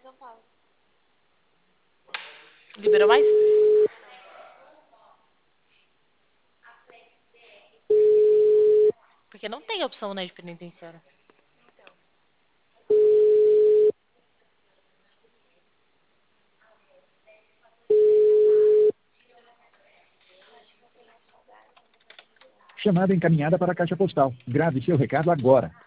Liberou mais? Porque não tem opção, né, de penitenciária. Chamada encaminhada para a caixa postal. Grave seu recado agora.